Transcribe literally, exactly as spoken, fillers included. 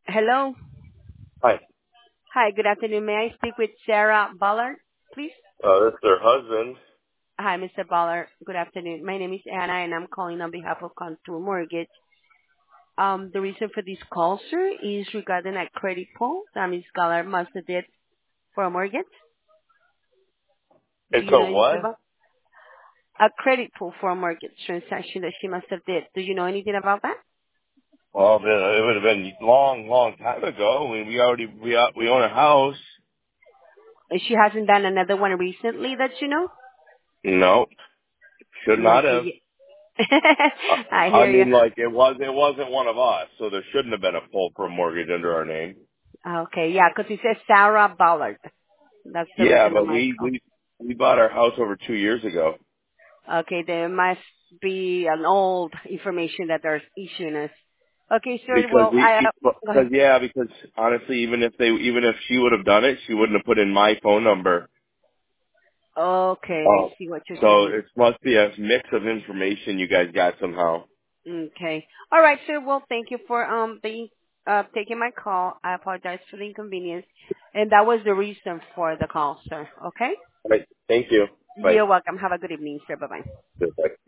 Hello. Hi. Hi, good afternoon. May I speak with Sarah Ballard, please? Uh, this is their husband. Hi, mister Ballard. Good afternoon. My name is Anna, and I'm calling on behalf of Contour Mortgage. Um, the reason for this call, sir, is regarding a credit pull that Miss Ballard must have did for a mortgage. Do It's you a know anything what? about a credit pull for a mortgage transaction that she must have did? Do you know anything about that? Well, then it would have been long, long time ago. We we already we uh, we own a house. Uh, She hasn't done another one recently that you know? No, should not Okay. have. ye- Uh, I I hear you. mean, like it was it wasn't one of us, so there shouldn't have been a pull for a mortgage under our name. Okay, yeah, 'cause it says Sarah Ballard. That's the Yeah, reason of but my we call. we we bought our house over two years ago. Okay, there must be an old information that they're issuing us. Okay, sir. Because Well, we, I uh, go because ahead. yeah, because honestly, even if they, even if she would have done it, she wouldn't have put in my phone number. Okay, I Oh, see what you're so saying. it must be a mix of information you guys got somehow. Okay. All right, sir. Well, thank you for um being uh taking my call. I apologize for the inconvenience, and that was the reason for the call, sir. Okay. Right. Thank you. Bye. You're welcome. Have a good evening, sir. Bye bye. Goodbye.